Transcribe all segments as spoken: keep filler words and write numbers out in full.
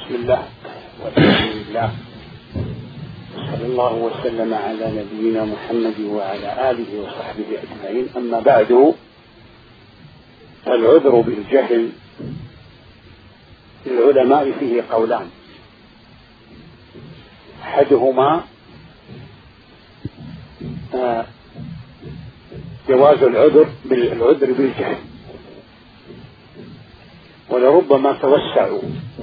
بسم الله والحمد لله صلى الله وسلم على نبينا محمد وعلى آله وصحبه أجمعين. أما بعد، العذر بالجهل للعلماء فيه قولان، أحدهما جواز العذر بالعذر بالجهل، ولربما توسعوا،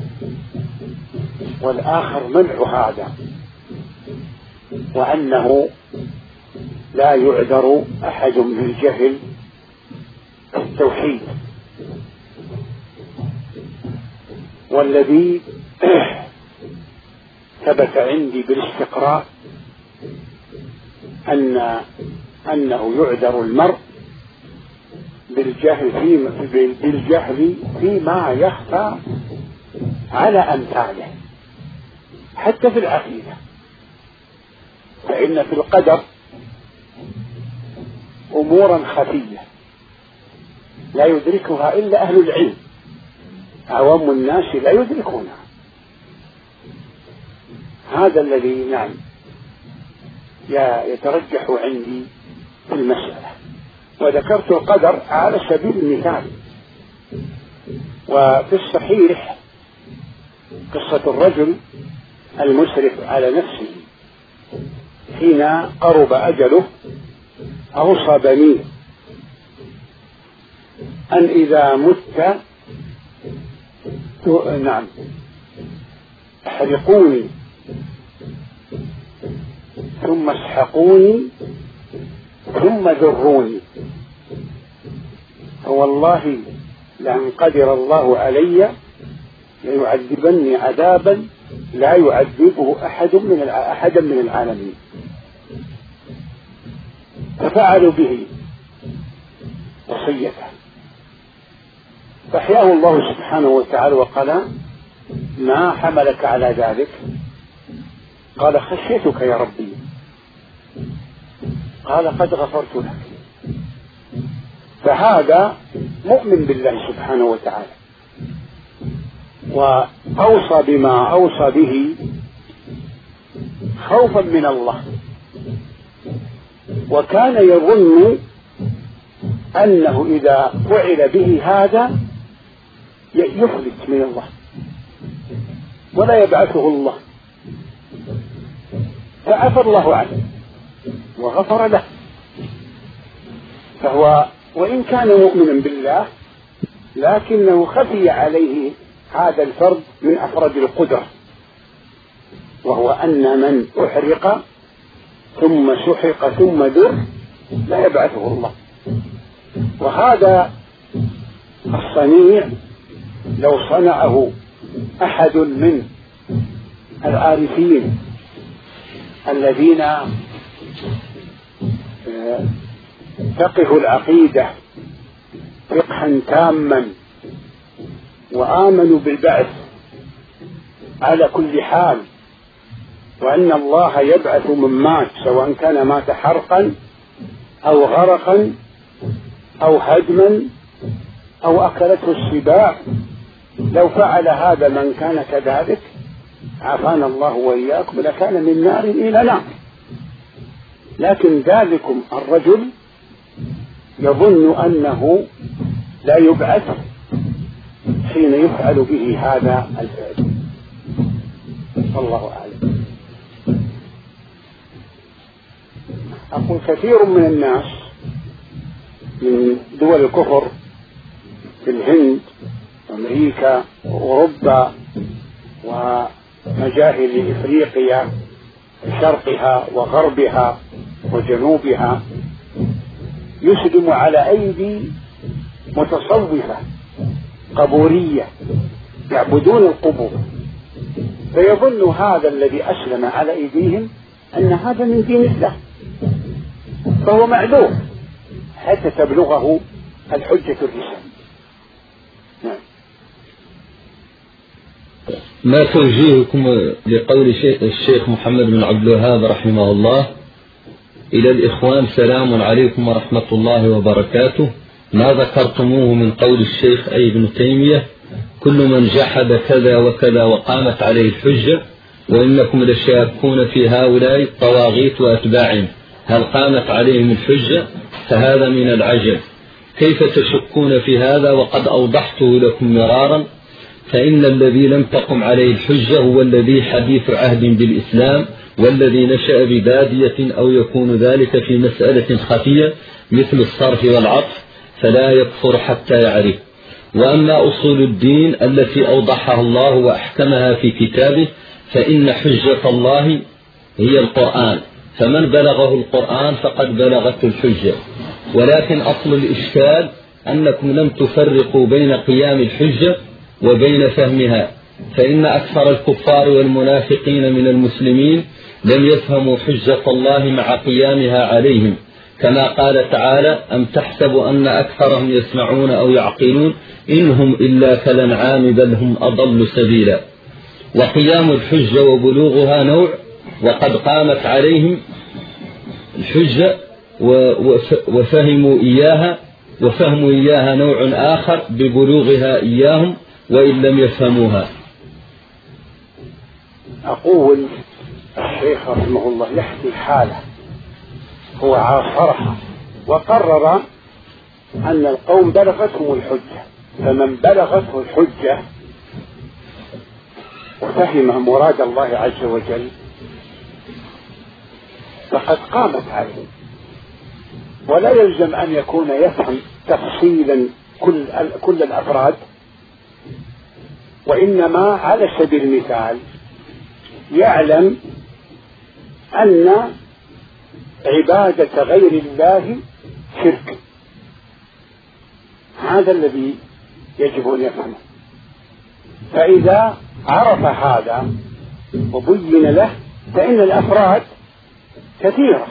والآخر منع هذا، وأنه لا يعذر أحد بالجهل التوحيد. والذي ثبت عندي بالاستقراء أن أنه يعذر المرء بالجهل في بالجهل فيما يخفى على أمثاله، حتى في العقيدة. فإن في القدر أمورا خفية لا يدركها إلا أهل العلم، عوام الناس لا يدركونها. هذا الذي نعم يترجح عندي في المسألة. وذكرت القدر على سبيل المثال. وفي الصحيح قصة الرجل المسرف على نفسه حين قرب أجله أوصى بنيه أن إذا مت نعم احرقوني ثم اسحقوني ثم ذروني، فوالله لأن قدر الله علي ليعذبني عذابا لا يعذبه أحد من أحدا من العالمين. ففعلوا به وصيته، فأحياه الله سبحانه وتعالى وقال: ما حملك على ذلك؟ قال: خشيتك يا ربي. قال: قد غفرت لك. فهذا مؤمن بالله سبحانه وتعالى، وأوصى بما أوصى به خوفا من الله، وكان يظن أنه إذا فعل به هذا يفلت من الله ولا يبعثه الله، فعفى الله عنه وغفر له. فهو وإن كان مؤمنا بالله لكنه خفي عليه هذا الفرد من أفراد القدرة، وهو أن من أحرق ثم سحق ثم ذر لا يبعثه الله. وهذا الصنيع لو صنعه أحد من العارفين الذين فقهوا العقيدة فقها تاما وآمنوا بالبعث على كل حال، وأن الله يبعث من مات، سواء كان مات حرقا أو غرقا أو هدما أو أكلته السباع، لو فعل هذا من كان كذلك عافانا الله وإياكم لكان من نار إلى نار. لكن ذلكم الرجل يظن أنه لا يبعث حين يفعل به هذا الفعل. الله أعلم. أقول كثير من الناس من دول الكفر في الهند وأمريكا وأوروبا ومجاهل إفريقيا شرقها وغربها وجنوبها يسلم على أيدي متصوفة قبورية يعبدون القبور، فيظن هذا الذي أسلم على أيديهم أن هذا من دين الله، فهو معذور حتى تبلغه الحجة الرسالة. نعم. ما توجيهكم لقول الشيخ محمد بن عبد الوهاب رحمه الله: إلى الإخوان سلام عليكم ورحمة الله وبركاته، ما ذكرتموه من قول الشيخ أي ابن تيمية كل من جحد كذا وكذا وقامت عليه الحجة وإنكم لشاكون في هؤلاء الطواغيت وأتباعهم هل قامت عليهم الحجة؟ فهذا من العجب. كيف تشكون في هذا وقد أوضحته لكم مرارا؟ فإن الذي لم تقم عليه الحجة هو الذي حديث عهد بالإسلام والذي نشأ ببادية أو يكون ذلك في مسألة خفية مثل الصرف والعطف فلا يكفر حتى يعرف. وأما أصول الدين التي أوضحها الله وأحكمها في كتابه فإن حجة الله هي القرآن، فمن بلغه القرآن فقد بلغته الحجة. ولكن أصل الإشكال أنكم لم تفرقوا بين قيام الحجة وبين فهمها، فإن أكثر الكفار والمنافقين من المسلمين لم يفهموا حجة الله مع قيامها عليهم، كما قال تعالى أم تحسب أن أكثرهم يسمعون أو يعقلون إنهم إلا كالأنعام بل هم أضل سبيلا. وقيام الحجة وبلوغها نوع، وقد قامت عليهم الحجة وفهموا إياها، وفهموا إياها نوع آخر ببلوغها إياهم وإن لم يفهموها. أقول الشيخ رحمه الله يحكي حاله هو عاصرها وقرر أن القوم بلغتهم الحجة، فمن بلغته الحجة وفهم مراد الله عز وجل فقد قامت عليه، ولا يلزم أن يكون يفهم تفصيلا كل, كل الأفراد، وإنما على سبيل المثال يعلم أن عبادة غير الله شرك، هذا الذي يجب أن يفهمه. فإذا عرف هذا وبين له فإن الأفراد كثيرة،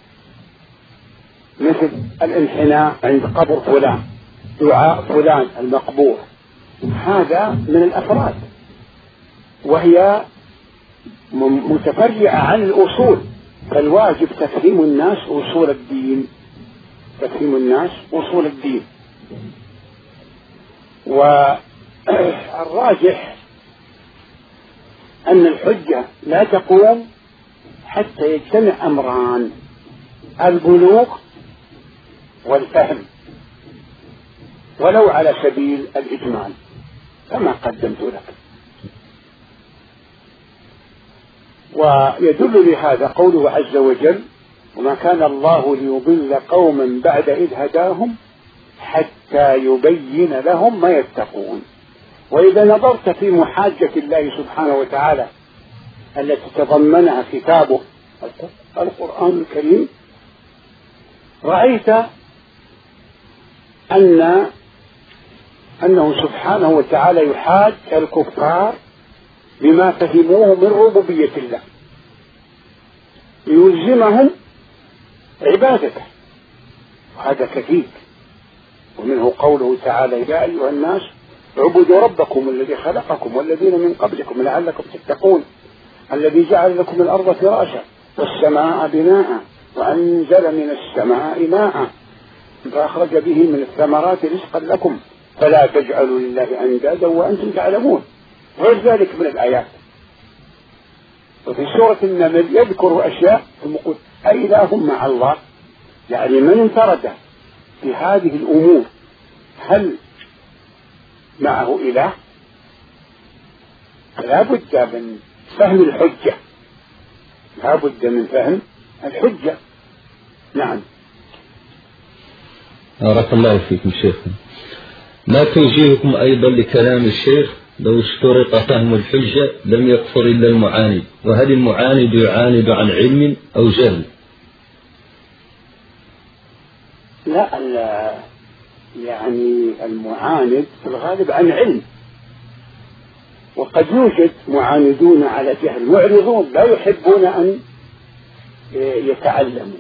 مثل الانحناء عند قبر فلان، دعاء فلان المقبور، هذا من الأفراد وهي متفرعة عن الأصول، فالواجب تفهيم الناس أصول الدين، تفهيم الناس أصول الدين. والراجح أن الحجة لا تقوم حتى يجتمع أمران، البلوغ والفهم، ولو على سبيل الإجمال كما قدمت لك. ويدل لهذا قوله عز وجل وما كان الله ليضل قوما بعد إذ هداهم حتى يبين لهم ما يتقون. وإذا نظرت في محاجة الله سبحانه وتعالى التي تضمنها كتابه القرآن الكريم رأيت أن أنه سبحانه وتعالى يحاج الكفار بما فهموه من ربوبية الله يلزمهم عبادته، وهذا كثير. ومنه قوله تعالى يا أيها الناس اعبدوا ربكم الذي خلقكم والذين من قبلكم لعلكم تتقون الذي جعل لكم الأرض فراشا والسماء بناء وأنزل من السماء ماء فأخرج به من الثمرات رزقا لكم فلا تجعلوا لله أندادا وأنتم تعلمون، غير ذلك من الآيات. وفي سورة النمل يذكر أشياء المقول أي إله مع الله، يعني من انفرد في هذه الأمور هل معه إله؟ لا بد من فهم الحجة، لا بد من فهم الحجة. نعم. بارك الله فيكم شيخنا. ما توجيهكم أيضا لكلام الشيخ لو اشترط فهم الحجة لم يكفر إلا المعاند، وهل المعاند يعاند عن علم أو جهل؟ لا، يعني المعاند في الغالب عن علم، وقد يوجد معاندون على جهل معرضون لا يحبون أن يتعلموا.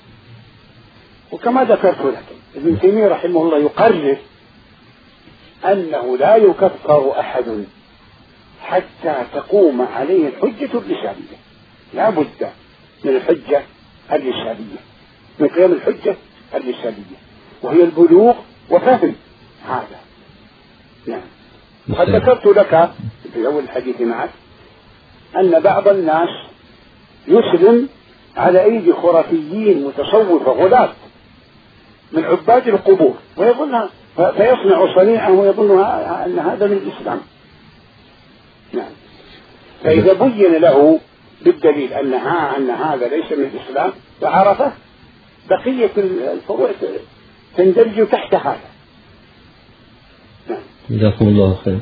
وكما ذكرت لكم ابن تيمية رحمه الله يقرر أنه لا يكفر أحد حتى تقوم عليه الحجة الرسالية، لا بد من الحجة الرسالية، من قيام الحجة الرسالية وهي البلوغ وفهم هذا. نعم. وقد ذكرت لك في أول الحديث معك أن بعض الناس يسلم على أيدي خرافيين متصوفة غلاة من عباد القبور ويظنها فيصنع صنيعه ويظن أن هذا من الإسلام. نعم. فإذا بين له بالدليل أن أن هذا ليس من الإسلام وعرفه بقية الفروع تندرج تحت هذا. نعم. جزاكم الله خير.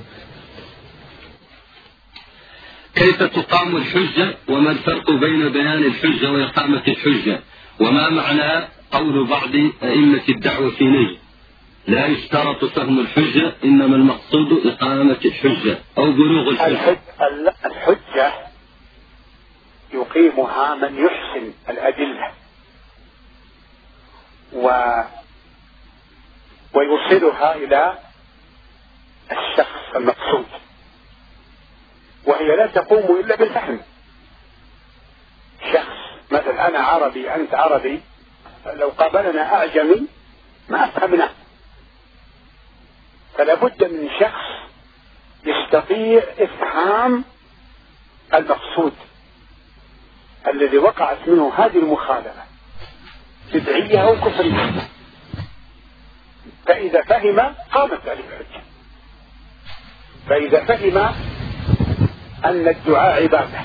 كيف تقام الحجة وما الفرق بين بيان الحجة وإقامة الحجة وما معنى قول بعض أئمة الدعوة في نجد لا يشترط فهم الحجة إنما المقصود إقامة الحجة أو بلوغ الحجة؟ الحجة يقيمها من يحسن الأدلة و ويوصلها إلى الشخص المقصود، وهي لا تقوم إلا بالفهم. شخص مثلا أنا عربي أنت عربي، لو قابلنا أعجمي ما أفهمنا، فلا بد من شخص يستطيع إفهام المقصود الذي وقعت منه هذه المخالفة بدعية أو كفرية، فإذا فهم قامت عليه الحجة. فإذا فهم أن الدعاء عبادة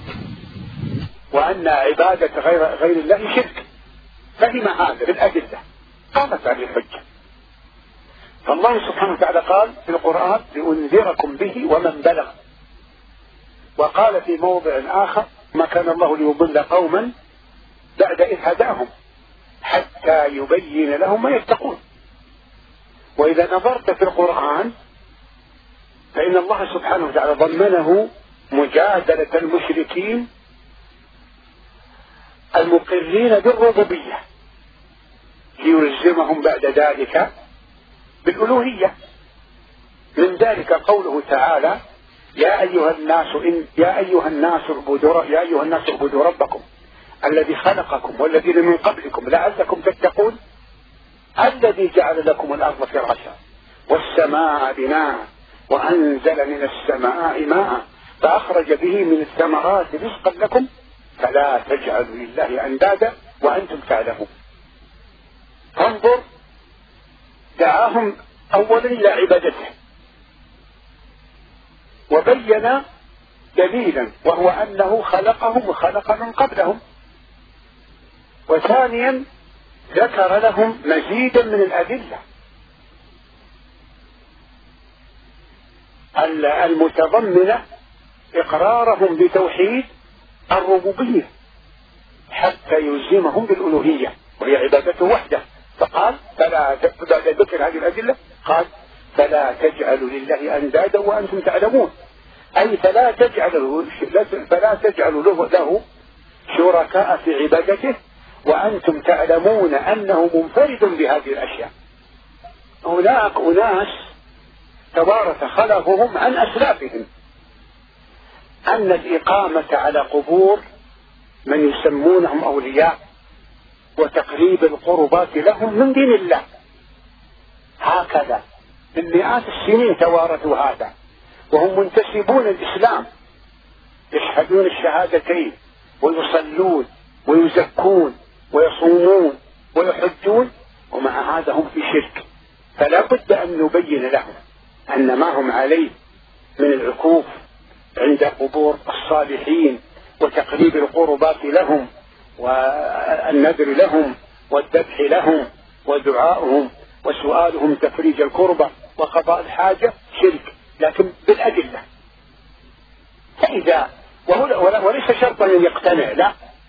وأن عبادة غير, غير الله شرك، فهم هذا بالأدلة قامت عليه الحجة. فالله سبحانه وتعالى قال في القرآن لأنذركم به ومن بلغ، وقال في موضع آخر ما كان الله ليضل قوما بعد إذ هداهم حتى يبين لهم ما يتقون. وإذا نظرت في القرآن فإن الله سبحانه وتعالى ضمنه مجادلة المشركين المقرين بالربوبية ليلزمهم بعد ذلك بالألوهية. من ذلك قوله تعالى يا أيها الناس إن يا أيها الناس اعبدوا يا أيها الناس اعبدوا ربكم الذي خلقكم والذين من قبلكم لعلكم تتقون الذي جعل لكم الأرض فراشا والسماء بناء وأنزل من السماء ماء فأخرج به من الثمرات رزقا لكم فلا تجعلوا لله أندادا وأنتم تعلمون. انظر، دعاهم أولا إلى عبادته وبين دليلا وهو أنه خلقهم وخلق من قبلهم، وثانيا ذكر لهم مزيدا من الأدلة المتضمنة إقرارهم بتوحيد الربوبية حتى يلزمهم بالألوهية وهي عبادته وحده. فقال فلا بعد ذكر هذه الأدلة قال فلا تجعلوا لله أندادا وأنتم تعلمون، أي فلا تجعلوا فلا تجعلوا له, له شركاء في عبادته وأنتم تعلمون أنه منفرد بهذه الأشياء. هناك أناس توارث خلفهم عن أسلافهم أن الإقامة على قبور من يسمونهم أولياء وتقريب القربات لهم من دين الله، هكذا من مئات السنين توارثوا هذا وهم منتسبون الإسلام، يشهدون الشهادتين ويصلون ويزكون ويصومون ويحجون، ومع هذا هم في شرك. فلا بد أن نبين لهم أن ما هم عليه من العكوف عند قبور الصالحين وتقريب القربات لهم والنذر لهم والذبح لهم ودعائهم وسؤالهم تفريج الكربة وقضاء الحاجة شرك، لكن بالأدلة. فإذا وليس شرطا أن يقتنع، لا،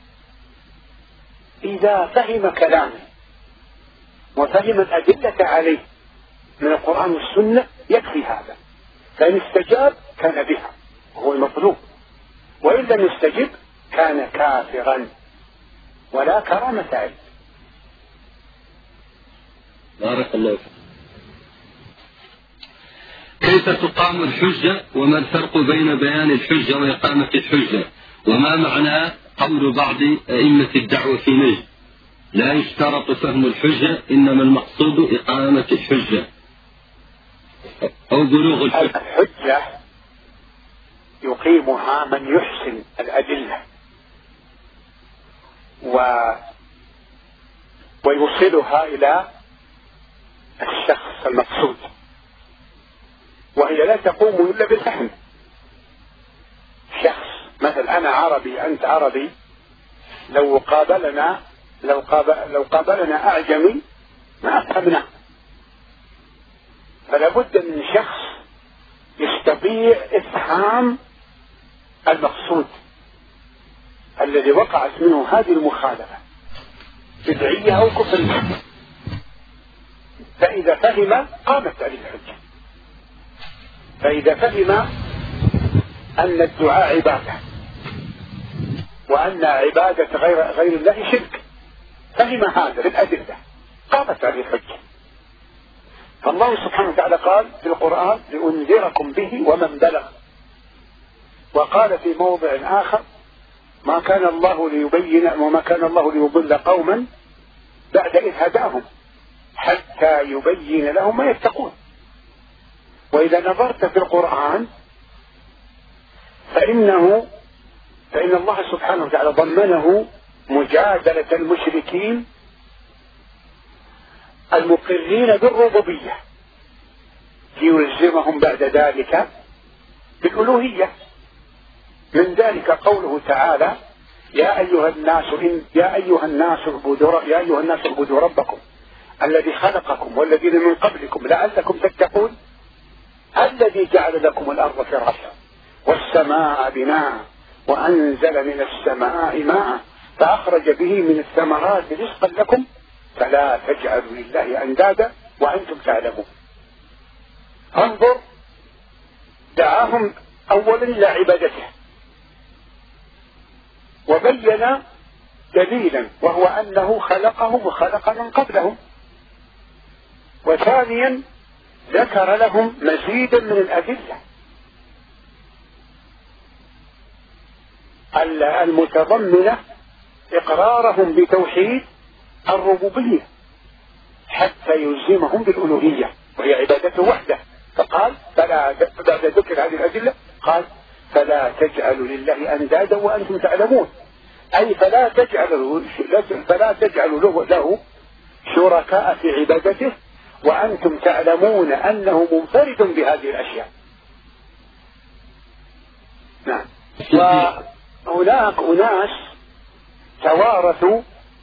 إذا فهم كلامه وفهم الأدلة عليه من القرآن والسنة يكفي هذا، فإن استجاب كان بها وهو المطلوب، وإن لم يستجب كان كافرا ولا كرامة عليه. بارك الله فيك. كيف تقام الحجة وما الفرق بين بيان الحجة وإقامة الحجة وما معنى قول بعض أئمة الدعوة في نجد لا يشترط فهم الحجة إنما المقصود إقامة الحجة؟ أو بلوغ الحجة. الحجة يقيمها من يحسن الأدلة و... ويوصلها إلى الشخص المقصود، وهي لا تقوم إلا بالفهم. شخص مثل أنا عربي أنت عربي، لو قابلنا لو, قابل لو قابلنا أعجمي ما أفهمنا، فلا بد من شخص يستطيع إفهام المقصود الذي وقعت منه هذه المخالفة بدعية أو كفرية، فإذا فهم قامت عليه الحجة. فإذا فهم أن الدعاء عبادة وأن عبادة غير, غير الله شرك، فهم هذا بالأدلة قامت عليه الحجة. فالله سبحانه وتعالى قال في القرآن لأنذركم به ومن بلغ، وقال في موضع آخر ما كان الله ليبين وما كان الله ليضل قوما بعد إذ هداهم حتى يبين لهم ما يتقون. وإذا نظرت في القرآن فإنه فإن الله سبحانه وتعالى ضمنه مجادلة المشركين المقرين بالربوبية ليلزمهم بعد ذلك بالألوهية. من ذلك قوله تعالى يا أيها الناس إن يا أيها الناس اعبدوا يا أيها الناس اعبدوا ربكم الذي خلقكم والذين من قبلكم لعلكم تتقون الذي جعل لكم الأرض فراشا والسماء بناء وأنزل من السماء ماء فأخرج به من الثمرات رزقا لكم فلا تجعلوا لله أندادا وأنتم تعلمون. انظر، دعاهم أولا إلى عبادته وبين دليلا وهو أنه خلقهم وخلق من قبلهم، وثانيا ذكر لهم مزيدا من الأدلة المتضمنة إقرارهم بتوحيد الربوبية حتى يلزمهم بالألوهية وهي عبادته وحده. فقال فلا بعد ذكر هذه الأدلة قال فلا تجعلوا لله أندادا وأنتم تعلمون، أي فلا تجعلوا فلا تجعلوا له, له شركاء في عبادته وأنتم تعلمون أنه منفرد بهذه الأشياء. نعم. وهناك أناس توارثوا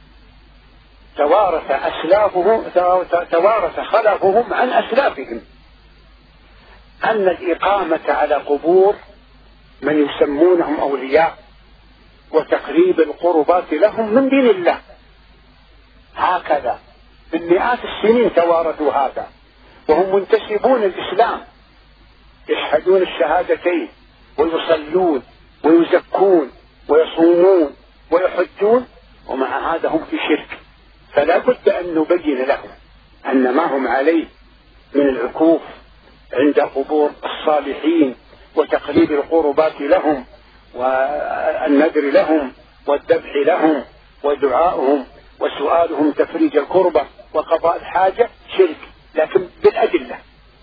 توارث أسلافهم توارث خلفهم عن أسلافهم أن الإقامة على قبور من يسمونهم أولياء وتقريب القربات لهم من دين الله، هكذا من مئات السنين توارثوا هذا وهم منتسبون الإسلام، يشهدون الشهادتين ويصلون ويزكون ويصومون ويحجون، ومع هذا هم في شرك. فلا بد أن نبين لهم أن ما هم عليه من العكوف عند قبور الصالحين وتقريب القربات لهم والنذر لهم والذبح لهم ودعائهم وسؤالهم تفريج الكربة وقضاء الحاجة شرك، لكن بالأدلة.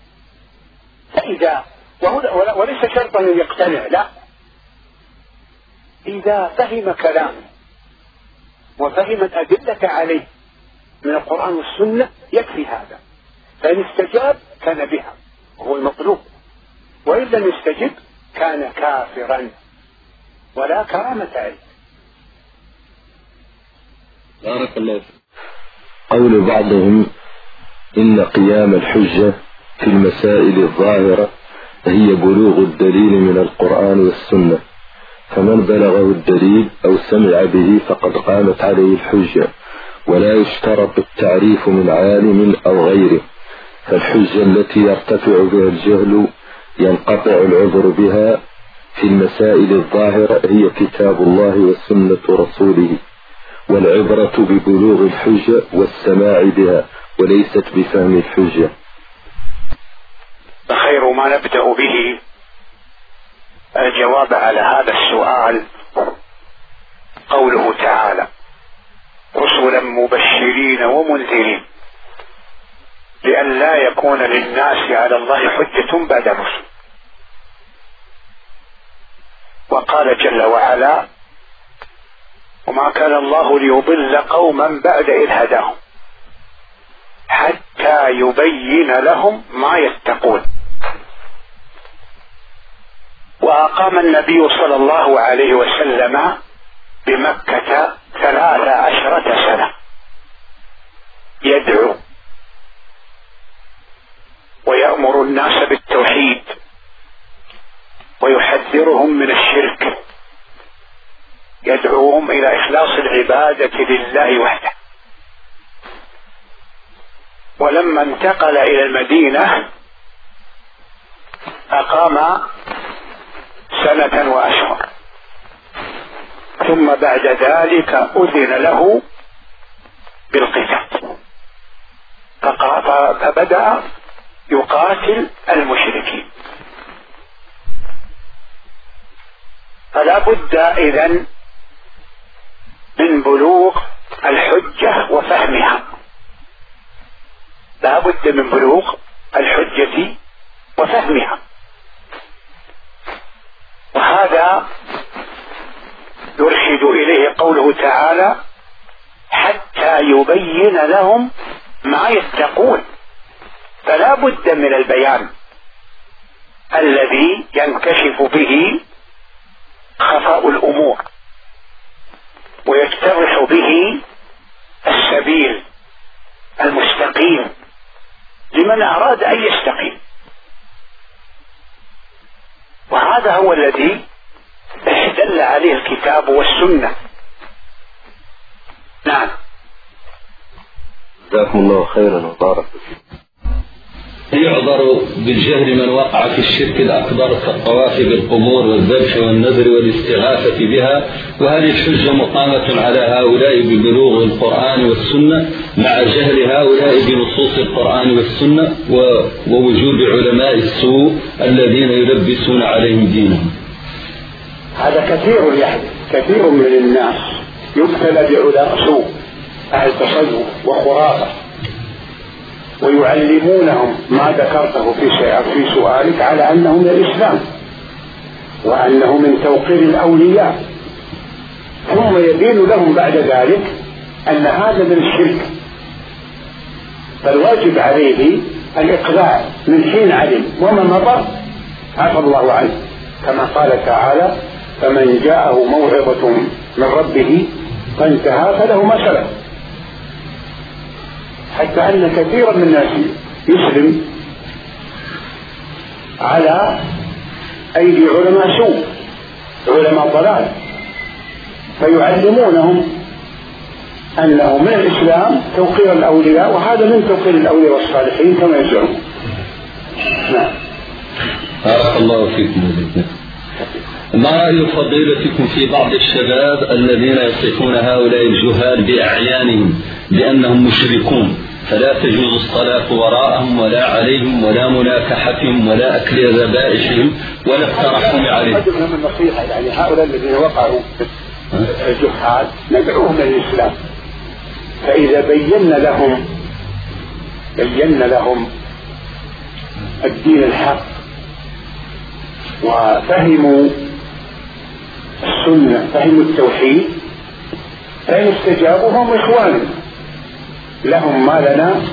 فإذا وليس شرطا أن يقتنع، لا، إذا فهم كلامه وفهم الأدلة عليه من القرآن والسنة يكفي هذا، فإن استجاب كان بها وهو المطلوب، وإن لم يستجب كان كافرا ولا كرامة عليه. بارك الله فيك. قول بعضهم إن قيام الحجة في المسائل الظاهرة هي بلوغ الدليل من القرآن والسنة، فمن بلغه الدليل أو سمع به فقد قامت عليه الحجة، ولا يشترط التعريف من عالم أو غيره، فالحجة التي يرتفع بها الجهل ينقطع العذر بها في المسائل الظاهرة هي كتاب الله وسنة رسوله، والعبرة ببلوغ الحجة والسماع بها وليست بفهم الحجة. خير ما نبدأ به الجواب على هذا السؤال قوله تعالى رسلا مبشرين ومنذرين. لئلا يكون للناس على الله حجة بعد الرسل. وقال جل وعلا: وما كان الله ليضل قوما بعد إذ هداهم حتى يبين لهم ما يتقون. وأقام النبي صلى الله عليه وسلم بمكة ثلاث عشرة سنة يدعو ويأمر الناس بالتوحيد ويحذرهم من الشرك، يدعوهم إلى إخلاص العبادة لله وحده. ولما انتقل إلى المدينة أقام سنة وأشهر، ثم بعد ذلك أذن له بالقتال، فبدأ يقاتل المشركين. فلا بد إذن من بلوغ الحجة وفهمها، لا بد من بلوغ الحجة وفهمها. وهذا يرشد إليه قوله تعالى: حتى يبين لهم ما يتقون. فلا بد من البيان الذي ينكشف به خفاء الأمور ويتضح به السبيل المستقيم لمن أراد أن يستقيم. وهذا هو الذي دل عليه الكتاب والسنة. نعم. جزاكم الله خيرا وبارك فيكم. يعذر بالجهل من وقع في الشرك الأكبر كالطواف بالقبور والذبح والنذر والاستغاثة بها، وهذه الحجة مقامة على هؤلاء ببلوغ القرآن والسنة مع جهل هؤلاء بنصوص القرآن والسنة ووجود علماء السوء الذين يلبسون عليهم دينهم. هذا كثير يعني كثير من الناس يبتلى بعلماء سوء أهل تصوف وخرافة، ويعلمونهم ما ذكرته في في سؤالك على أنه من الإسلام وأنه من توقير الأولياء، ثم يبين لهم بعد ذلك أن هذا من الشرك. فالواجب عليه الإقلاع من حين علم، وما مضى عفى الله عنه، كما قال تعالى: فمن جاءه موعظة من ربه فانتهى فله ما سلف. حتى أن كثيرا من الناس يسلم على أيدي علماء سوء، علماء ضلال، فيعلمونهم أنه من الإسلام توقير الأولياء، وهذا من توقير الأولياء والصالحين كما يزعمون. نعم. بارك الله فيكم. ما رأي فضيلتكم في بعض الشباب الذين يصفون هؤلاء الجهال بأعيانهم بأنهم مشركون، فلا تجوز الصلاة وراءهم ولا عليهم ولا مناكحتهم ولا أكل ذبائحهم ولا الترحم عليهم؟ أجل من النصيحة يعني هؤلاء الذين وقعوا الجهال ندعوهم إلى الإسلام، فإذا بينا لهم بينا لهم الدين الحق وفهموا السنة، فهموا التوحيد، فإن استجابوا هم إخواننا، لهم ما لنا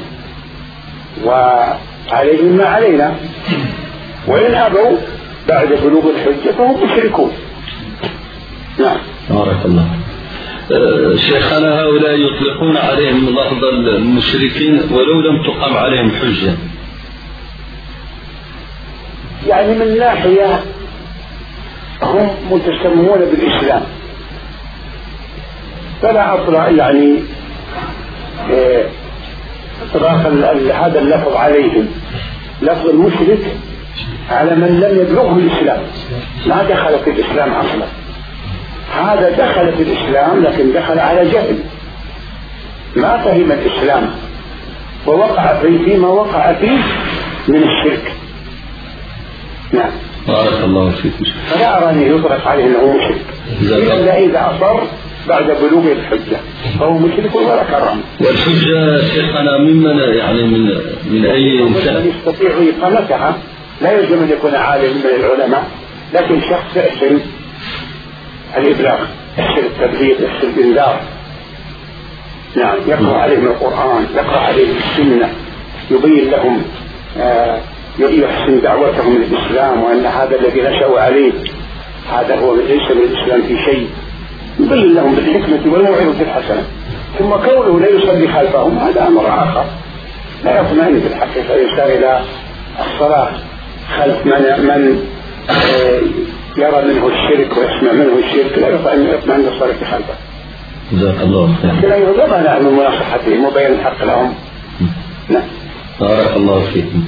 وعليهم ما علينا، وإن أبوا بعد بلوغ الحجة فهم مشركون. نعم. بارك الله. أه شيخنا، هؤلاء يطلقون عليهم لفظ المشركين ولو لم تقم عليهم حجة. يعني من ناحية هم متسمون بالإسلام، فلا أطلع يعني إطلاق هذا اللفظ عليهم. لفظ المشرك على من لم يبلغه الإسلام، ما دخل في الإسلام أصلا. هذا دخل في الإسلام لكن دخل على جهل، ما فهم الإسلام ووقع فيه فيما وقع فيه من الشرك. نعم. بارك الله فيكم. فلا أرى أن يطلق عليه أنه مشرك إلا إذا أصر بعد بلوغ الحجة فهو مشرك ولا كرم. والحجة شيخنا ممن يعني من من أي إنسان يستطيع إقامتها، لا يلزم أن يكون عالم من العلماء، لكن شخص يحسن الإبلاغ، يحسن التبليغ، يحسن الإنذار. نعم، يقرأ عليهم القرآن، يقرأ عليهم السنة، يبين لهم آه يحسن دعوتهم للإسلام، وأن هذا الذي نشأوا عليه هذا هو ليس من الإسلام في شيء، يبين لهم بالحكمة والموعظة الحسنة. ثم كونه لا يصلي خلفهم هذا أمر آخر، لا يطمئن في الحقيقة الإنسان إلى الصلاة خلف من, من يرى منه الشرك ويسمع منه الشرك، لا يطمئن للصلاة خلفه. جزاك الله خيرا. لكن أيضا ما نعلم من مناصحتهم وبيان الحق لهم. نعم. بارك الله فيكم.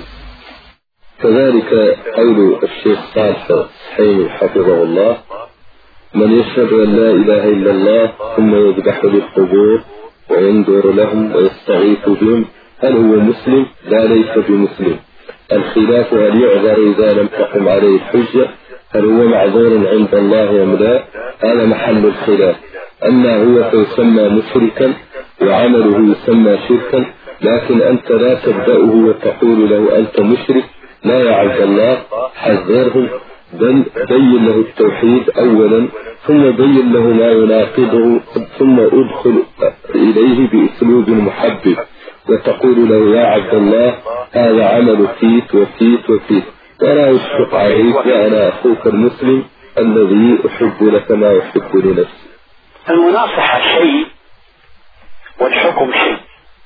كذلك قول الشيخ صالح الحين حفظه الله: من يشهد أن لا إله إلا الله ثم يذبح للقبور وينذر لهم ويستغيث بهم، هل هو مسلم؟ لا، ليس بمسلم. الخلاف هل يعذر إذا لم تقم عليه الحجة؟ هل هو معذور عند الله أم لا؟ هذا محل الخلاف. أما هو فيسمى مشركا وعمله يسمى شركا، لكن أنت لا تبدأه وتقول له أنت مشرك، لا يا عبد الله، حذره، بل بين له التوحيد أولا، ثم بين له ما يناقضه، ثم أدخل إليه بأسلوب محبب وتقول له يا عبد الله هذا عمل فيك وفيك وفيك، ولا أشفق عليك وأنا أخوك المسلم الذي أحب لك ما أحب لنفسي. المناصحة شيء والحكم شيء.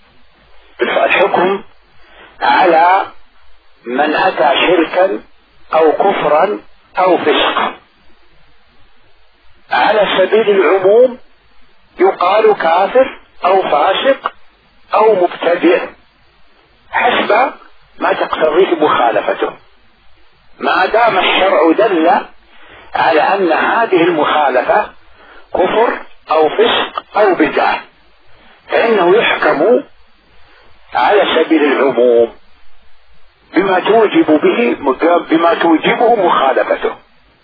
الحكم على من أتى شركا أو كفرا أو فسقا، على سبيل العموم يقال كافر أو فاسق أو مبتدع حسب ما تقتضيه مخالفته، ما دام الشرع دل على أن هذه المخالفة كفر أو فسق أو بدعة، فإنه يحكم على سبيل العموم بما توجب به بما توجبه مخالفته.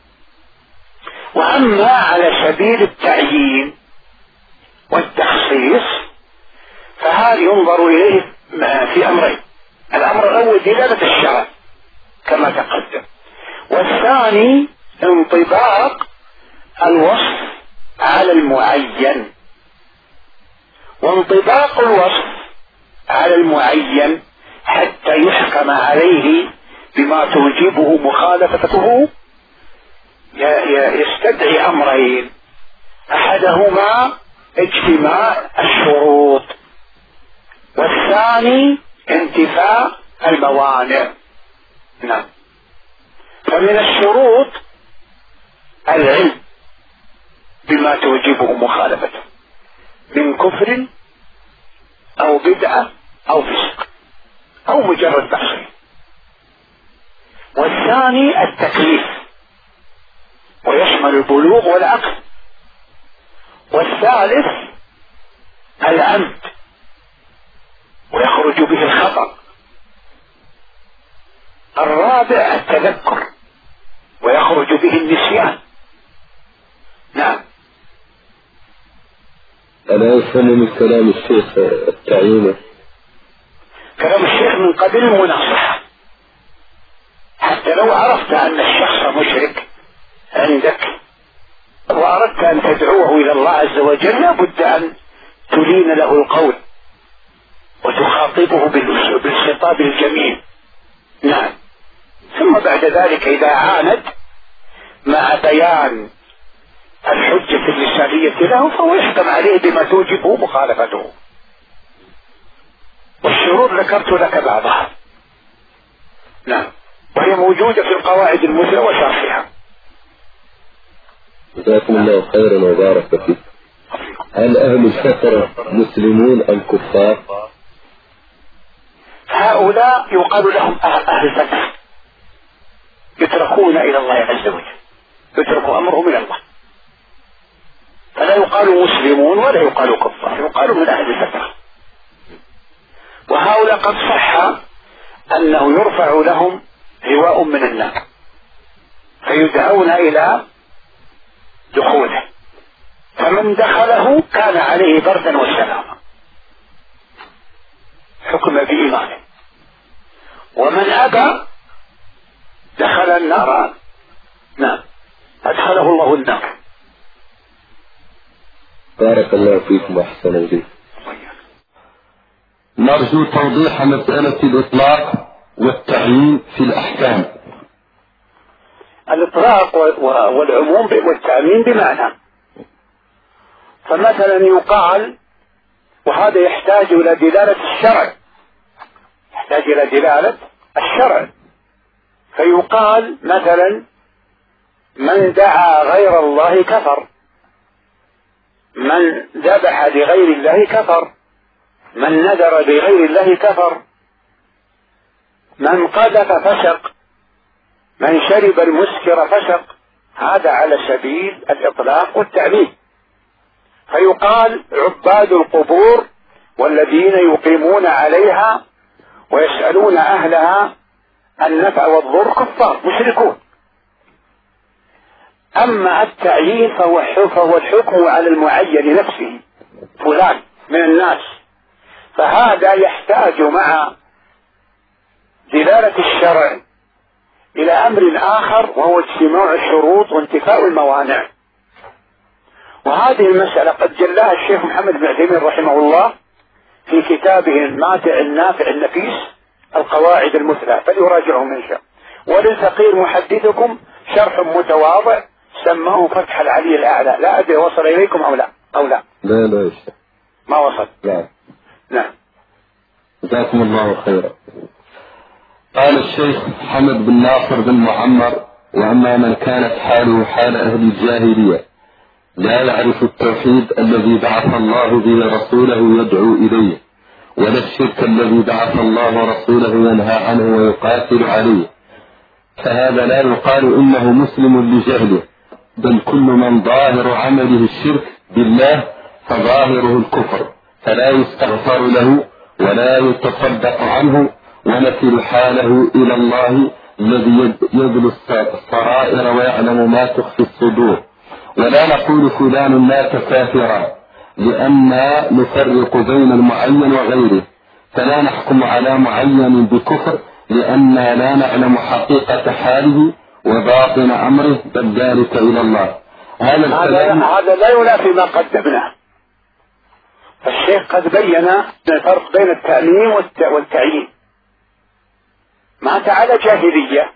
وأما على سبيل التعيين والتخصيص فهذا ينظر إليه في أمرين: الأمر الأول دلالة الشرع كما تقدم، والثاني انطباق الوصف على المعين. وانطباق الوصف على المعين حتى يحكم عليه بما توجبه مخالفته يستدعي أمرين: أحدهما اجتماع الشروط، والثاني انتفاء الموانع. نعم. فمن الشروط العلم بما توجبه مخالفته من كفر أو بدعة أو فسق أو مجرد تحصيل. والثاني التكليف ويشمل البلوغ والعقل. والثالث العمد ويخرج به الخطأ. الرابع التذكر ويخرج به النسيان. نعم. أنا أفهم من كلام الشيخ التعيين. كلام الشيخ من قبل المناصحة، حتى لو عرفت أن الشخص مشرك عندك وأردت أن تدعوه إلى الله عز وجل لابد أن تلين له القول وتخاطبه بالخطاب الجميل. نعم. ثم بعد ذلك إذا عاند مع بيان الحجة اللسانية له فهو يحكم عليه بما توجبه مخالفته. والشروط ذكرت لك بعضها. نعم. وهي موجودة في القواعد المثلى وشرحها. جزاكم الله خيرا وبارك فيك. هل أهل الفترة مسلمون أم كفار؟ هؤلاء يقال لهم أهل الفترة، يتركون إلى الله عز وجل، يتركوا أمرهم إلى الله، فلا يقال مسلمون ولا يقال كفار، يقال من أهل الفترة. وهؤلاء قد صح أنه يرفع لهم لواء من النار فيدعون إلى دخوله، فمن دخله كان عليه بردا وسلاما، حكم بإيمانه، ومن أبى دخل النار، نعم أدخله الله النار. بارك الله فيكم وأحسن إليكم. نرجو توضيح مسألة الإطلاق والتعيين في الأحكام. الإطلاق والعموم والتعميم بمعنى، فمثلا يقال، وهذا يحتاج إلى دلالة الشرع، يحتاج إلى دلالة الشرع، فيقال مثلا من دعا غير الله كفر، من ذبح لغير الله كفر، من نذر بغير الله كفر، من قذف فسق، من شرب المسكر فسق. هذا على سبيل الإطلاق والتعميم. فيقال عباد القبور والذين يقيمون عليها ويسألون أهلها النفع والضر كفار مشركون. أما التعيين فهو فهو الحكم على المعين نفسه، فلان من الناس، فهذا يحتاج مع دلالة الشرع إلى أمر آخر، وهو اجتماع الشروط وانتفاء الموانع. وهذه المسألة قد جلاها الشيخ محمد بن عثيمين رحمه الله في كتابه الماتع النافع النفيس القواعد المثلى، فليراجعه من شاء. وللفقير محدثكم شرح متواضع سماه فتح العلي الأعلى، لا أدري وصل إليكم أو لا أو لا لا لا يشتغل. ما وصل. لا. نعم. جزاكم الله خيرا. قال الشيخ محمد بن ناصر بن معمر: وأما من كانت حاله حال أهل الجاهلية لا يعرف التوحيد الذي بعث الله به رسوله يدعو إليه، ولا الشرك الذي بعث الله رسوله ينهى عنه ويقاتل عليه، فهذا لا يقال إنه مسلم لجهله، بل كل من ظاهر عمله الشرك بالله فظاهره الكفر، فلا يستغفر له ولا يتصدق عنه، ونكل حاله إلى الله الذي يبلو السرائر ويعلم ما تخفي الصدور. ولا نقول فلان مات كافرا، لأننا نفرق بين المعين وغيره، فلا نحكم على معين بكفر لأننا لا نعلم حقيقة حاله وباطن أمره، بل ذلك إلى الله. هذا هذا لا ينافي ما قدمناه. فالشيخ قد بين الفرق بين التعليم والتعيين. مات على جاهلية،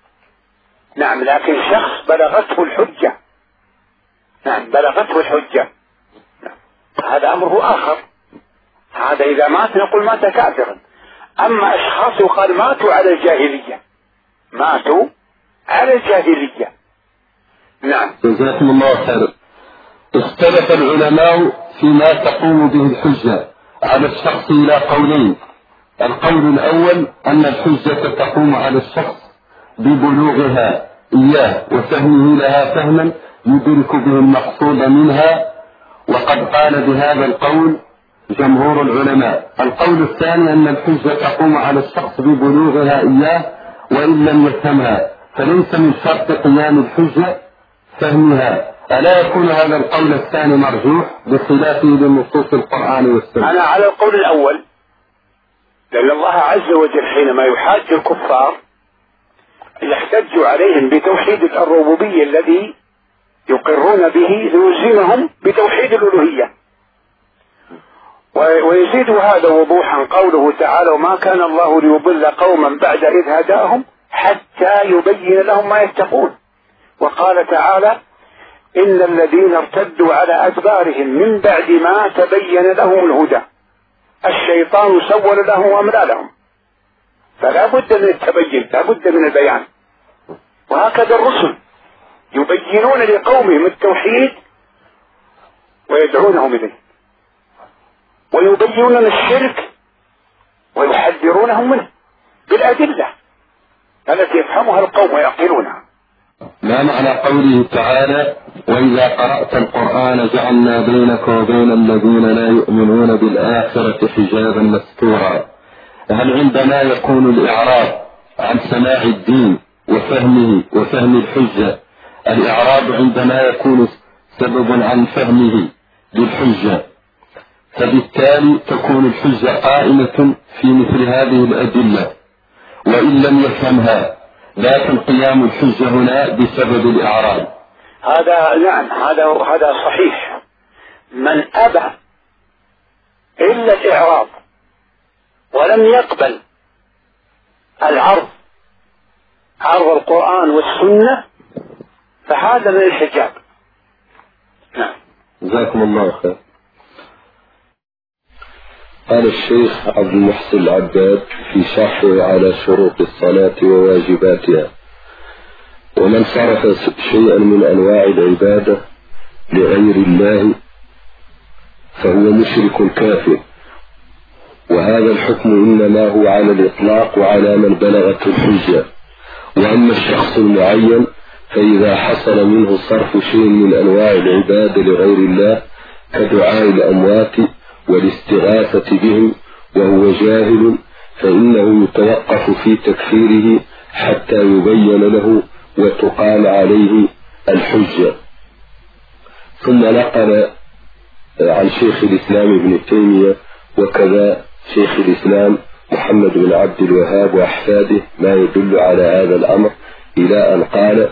نعم، لكن شخص بلغته الحجة، نعم بلغته الحجة، نعم. هذا أمره آخر. هذا إذا مات نقول مات كافرا. أما أشخاص يقال ماتوا على الجاهلية، ماتوا على الجاهلية، نعم. جزاكم الله خيرا. اختلف العلماء فيما تقوم به الحجة على الشخص إلى قولين. القول الأول أن الحجة تقوم على الشخص ببلوغها إياه وفهمه لها فهما يدرك به المقصود منها، وقد قال بهذا القول جمهور العلماء. القول الثاني أن الحجة تقوم على الشخص ببلوغها إياه وإن لم يفهمها، فليس من شرط قيام الحجة فهمها. ألا يكون هذا القول الثاني مرجوح بخلافه لنصوص القرآن والسنة؟ أنا على القول الأول، لأن الله عز وجل حينما يحاج الكفار يحتج عليهم بتوحيد الربوبية الذي يقرون به ليلزمهم بتوحيد الألوهية. ويزيد هذا وضوحا قوله تعالى: وما كان الله ليضل قوما بعد إذ هداهم حتى يبين لهم ما يتقون. وقال تعالى: إن الذين ارتدوا على أدبارهم من بعد ما تبين لهم الهدى الشيطان سول لهم وأملى لهم. فلا بد من التبين، لا بد من البيان. وهكذا الرسل يبينون لقومهم التوحيد ويدعونهم إليه، ويبينون الشرك ويحذرونهم منه بالأدلة التي يفهمها القوم ويعقلونها. ما معنى قوله تعالى: وإذا قرأت القرآن جعلنا بينك وبين الذين لا يؤمنون بالآخرة حجابا مستورا؟ هل عندما يكون الإعراض عن سماع الدين وفهمه وفهم الحجة، الإعراض عندما يكون سبب عن فهمه للحجة، فبالتالي تكون الحجة قائمة في مثل هذه الأدلة وإن لم يفهمها، لكن قيام الحجة هنا بسبب الإعراض. هذا نعم، هذا هذا صحيح. من أبى إلا الإعراض ولم يقبل العرض عرض القرآن والسنة فهذا من الحجاب. نعم. جزاكم الله خير. قال الشيخ عبد المحسن العباد في شرحه على شروط الصلاة وواجباتها: ومن صرف شيئا من أنواع العبادة لغير الله فهو مشرك كافر، وهذا الحكم إنما هو على الإطلاق وعلى من بلغته الحجة. وأما الشخص المعين فإذا حصل منه صرف شيء من أنواع العبادة لغير الله كدعاء الأموات والاستغاثة بهم وهو جاهل فإنه يتوقف في تكفيره حتى يبين له وتقام عليه الحجة. ثم نقل عن شيخ الإسلام ابن تيمية وكذا شيخ الإسلام محمد بن عبد الوهاب وأحفاده ما يدل على هذا الأمر، إلى أن قال: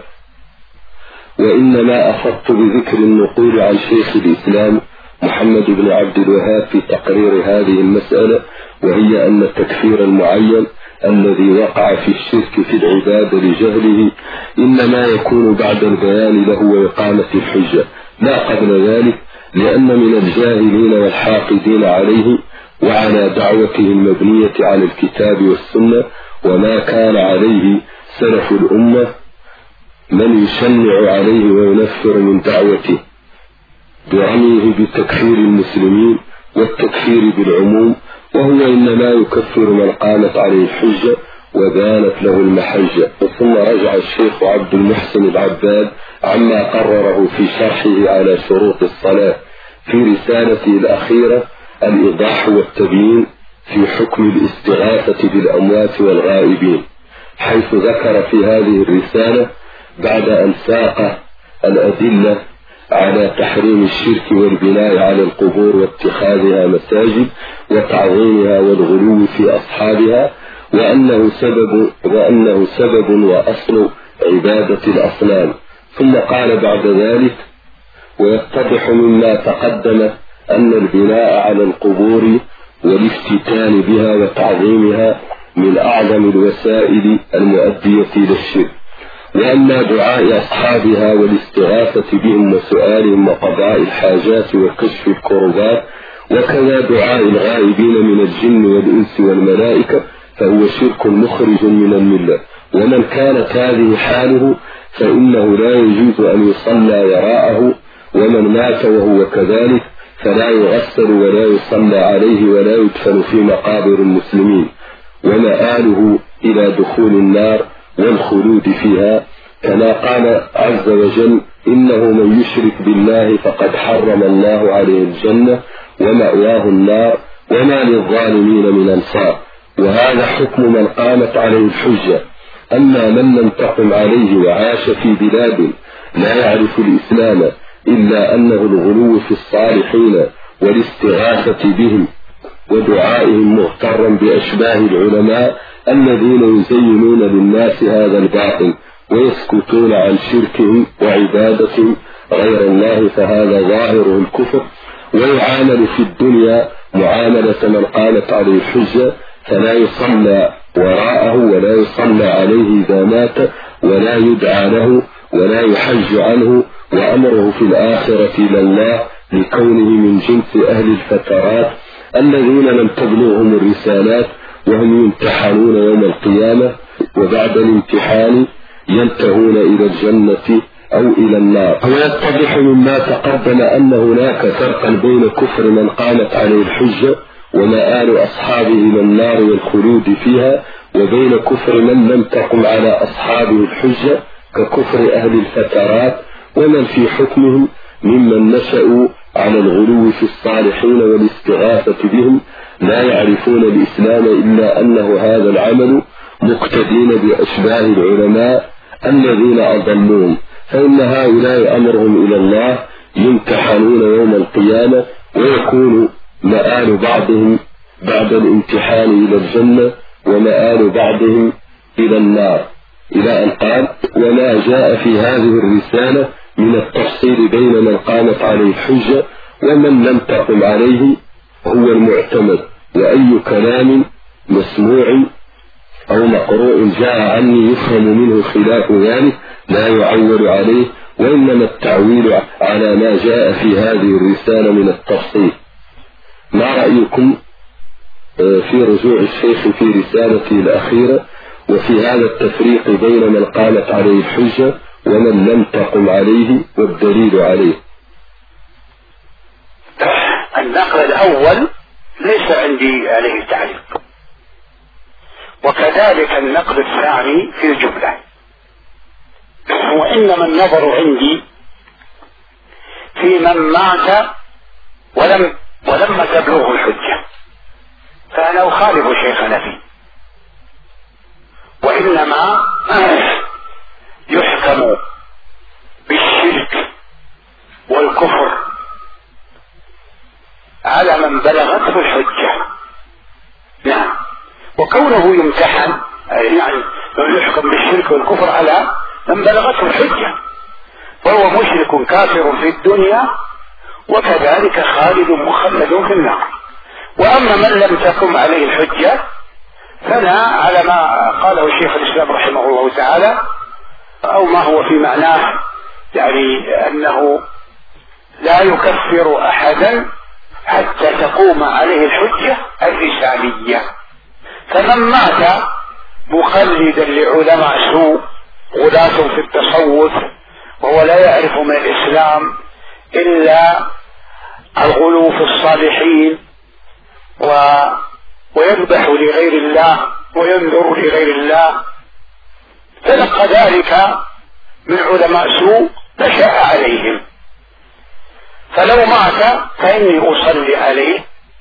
وإنما أخذت بذكر النقول عن شيخ الإسلام محمد بن عبد الوهاب في تقرير هذه المسألة، وهي أن التكفير المعين الذي وقع في الشرك في العبادة لجهله إنما يكون بعد البيان له وإقامة الحجة، لا قبل ذلك، لأن من الجاهلين والحاقدين عليه وعلى دعوته المبنية على الكتاب والسنة وما كان عليه سلف الأمة من يشنع عليه وينفر من دعوته برميه بتكفير المسلمين والتكفير بالعموم، وهو إنما يكفر من قامت عليه الحجة وبانت له المحجة. ثم رجع الشيخ عبد المحسن العباد عما قرره في شرحه على شروط الصلاة في رسالته الأخيرة الإيضاح والتبيين في حكم الاستغاثة بالأموات والغائبين، حيث ذكر في هذه الرسالة بعد أن ساق الأدلة على تحريم الشرك والبناء على القبور واتخاذها مساجد وتعظيمها والغلو في أصحابها، وأنه سبب, وأنه سبب وأصل عبادة الأصنام. ثم قال بعد ذلك: ويتضح مما تقدم أن البناء على القبور والافتتان بها وتعظيمها من أعظم الوسائل المؤدية إلى الشرك، وأما دعاء أصحابها والاستغاثة بهم وسؤالهم وقضاء الحاجات وكشف الكربات وكذا دعاء الغائبين من الجن والإنس والملائكة فهو شرك مخرج من الملة، ومن كانت هذه حاله فإنه لا يجوز أن يصلى وراءه، ومن مات وهو كذلك فلا يغسل ولا يصلى عليه ولا يدفن في مقابر المسلمين، ومآله إلى دخول النار والخلود فيها، كما قال عز وجل: إنه من يشرك بالله فقد حرم الله عليه الجنة ومأواه النار وما للظالمين من أنصار. وهذا حكم من قامت عليه الحجة. أما من لم تقم عليه وعاش في بلاد لا يعرف الإسلام إلا أنه الغلو في الصالحين والاستغاثة بهم ودعائهم مغترا بأشباه العلماء الذين يزينون للناس هذا الباطل ويسكتون عن شركهم وعبادتهم غير الله، فهذا ظاهره الكفر، ويعامل في الدنيا معاملة من قامت عليه الحجة، فلا يصلى وراءه ولا يصلى عليه إذا مات ولا يدعى له ولا يحج عنه، وأمره في الآخرة إلى الله لكونه من جنس أهل الفترات الذين لم تبلغهم الرسالات وهم يمتحنون يوم القيامة، وبعد الامتحان ينتهون إلى الجنة أو إلى النار. ويتضح مما تقدم أن هناك فرقا بين كفر من قامت عليه الحجة ومآل أصحابه إلى النار والخلود فيها، وبين كفر من لم تقم على أصحابه الحجة ككفر أهل الفترات ومن في حكمهم ممن نشأوا على الغلو في الصالحين والاستغاثة بهم لا يعرفون الإسلام إلا أنه هذا العمل مقتدين بأشباه العلماء الذين أضلون، فإن هؤلاء أمرهم إلى الله يمتحنون يوم القيامة، ويكون مآل بعضهم بعد الامتحان إلى الجنة ومآل بعضهم إلى النار، إلى أن قال: وما جاء في هذه الرسالة من التفصيل بين من قامت عليه الحجة ومن لم تقم عليه هو المعتمد، وأي كلام مسموع أو مقروء جاء عني يفهم منه خلاف ذلك لا يعول عليه، وإنما التعويل على ما جاء في هذه الرسالة من التفصيل. ما رأيكم في رجوع الشيخ في رسالته الأخيرة وفي هذا التفريق بين من قامت عليه الحجة ومن لم تقم عليه والدليل عليه؟ النقل الأول ليس عندي عليه تعليق، وكذلك النقل الثاني في الجملة، وإنما النظر عندي في من مات ولم ولم تبلغه الحجة، فأنا أخالف شيخنا فيه، وإنما يحكم بالشرك والكفر على من بلغته الحجة. نعم، وكونه يمتحن يعني يحكم بالشرك والكفر على من بلغته الحجة، فهو مشرك كافر في الدنيا وكذلك خالد مخلد في النار. وأما من لم تقم عليه الحجة فلا، على ما قاله الشيخ الإسلام رحمه الله تعالى أو ما هو في معناه، يعني أنه لا يكفر أحدا حتى تقوم عليه الحجة الرسالية. فمن مات مقلدا لعلماء سوء غلاة في التصوف وهو لا يعرف من الإسلام إلا الغلو في الصالحين و... ويذبح لغير الله وينذر لغير الله، تلقى ذلك من علماء سوء فشاء عليهم، فلو مات فإني أصلي عليه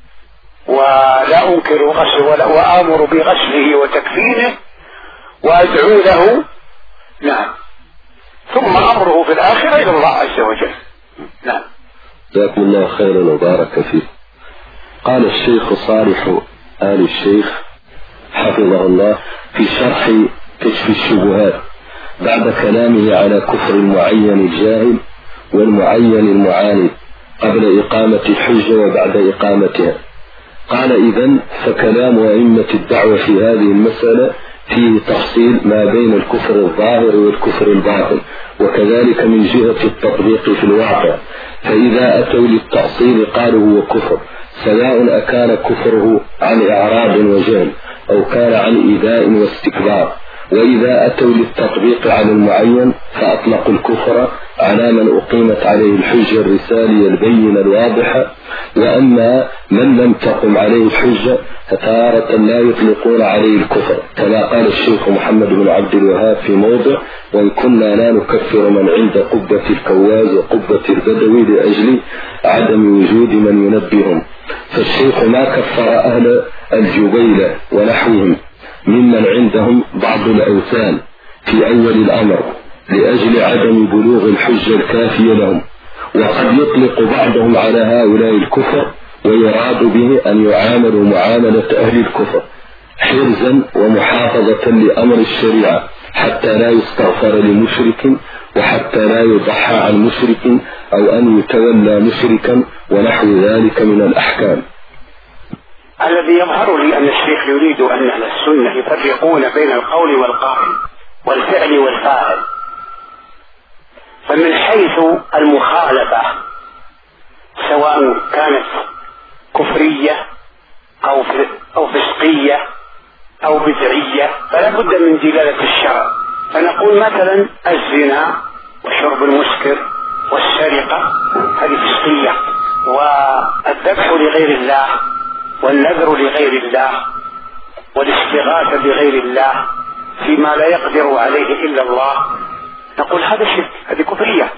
ولا أنكر غسله وآمر بغسله وتكفينه وأدعو له. نعم، ثم أمره في الآخرة إلى الله عز وجل. نعم، جزاكم الله خيرا وبارك فيه. قال الشيخ صالح آل الشيخ حفظه الله في شرح كشف الشبهات بعد كلامه على كفر المعين الجاهل والمعين المعاند قبل إقامة الحجة وبعد إقامتها، قال: إذن فكلام أئمة الدعوة في هذه المسألة فيه تفصيل ما بين الكفر الظاهر والكفر الباطن، وكذلك من جهة التطبيق في الواقع. فإذا أتوا للتأصيل قالوا هو كفر، سواء أكان كفره عن إعراض وجهل أو كان عن إيذاء واستكبار. وإذا أتوا للتطبيق على المعين فأطلقوا الكفر على من أقيمت عليه الحجة الرسالية البينة الواضحة، وأما من لم تقم عليه الحجة فتارة لا يطلقون عليه الكفر، كما قال الشيخ محمد بن عبد الوهاب في موضع: وإن كنا لا نكفر من عند قبة الكواز وقبة البدوي لأجل عدم وجود من ينبههم. فالشيخ ما كفر أهل الجبيلة ونحوهم ممن عندهم بعض الأوثان في أول الأمر لأجل عدم بلوغ الحجة الكافية لهم، وقد يطلق بعضهم على هؤلاء الكفر ويراد به أن يعاملوا معاملة أهل الكفر حرزا ومحافظة لأمر الشريعة حتى لا يستغفر لمشرك وحتى لا يضحى عن مشرك أو أن يتولى مشركا ونحو ذلك من الأحكام. الذي يظهر لي أن الشيخ يريد أن أهل السنة يفرقون بين القول والقائل والفعل والفاعل. فمن حيث المخالفة سواء كانت كفرية أو أو فسقية أو بدعية فلا بد من دلالة الشرع. فنقول مثلا الزنا وشرب المسكر والسرقة هذه فسقية، والذبح لغير الله والنذر لغير الله والاستغاثة بغير الله فيما لا يقدر عليه إلا الله، نقول هذا شرك، هذه كفرية.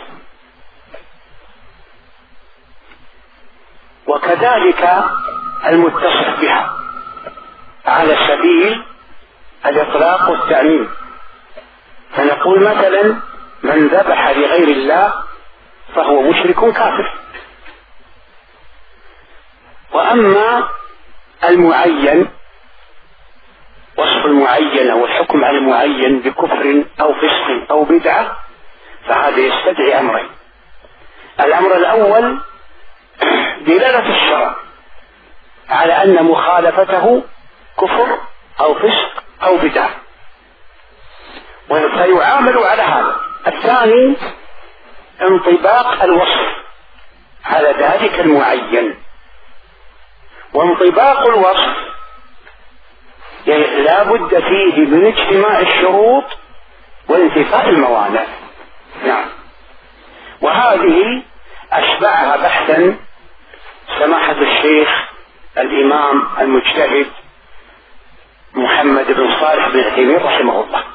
وكذلك المتصف بها على سبيل الإطلاق والتعميم، فنقول مثلا من ذبح لغير الله فهو مشرك كافر. وأما المعين، وصف المعين أو الحكم على المعين بكفر أو فسق أو بدعة، فهذا يستدعي أمرين. الأمر الأول دلالة الشرع على أن مخالفته كفر أو فسق أو بدعة، وسيعامل على هذا. الثاني انطباق الوصف على ذلك المعين، وانطباق الوصف لا بد فيه من اجتماع الشروط وانتفاء الموانع. نعم. وهذه أشبعها بحثا سماحة الشيخ الإمام المجتهد محمد بن صالح بن عثيمين رحمه الله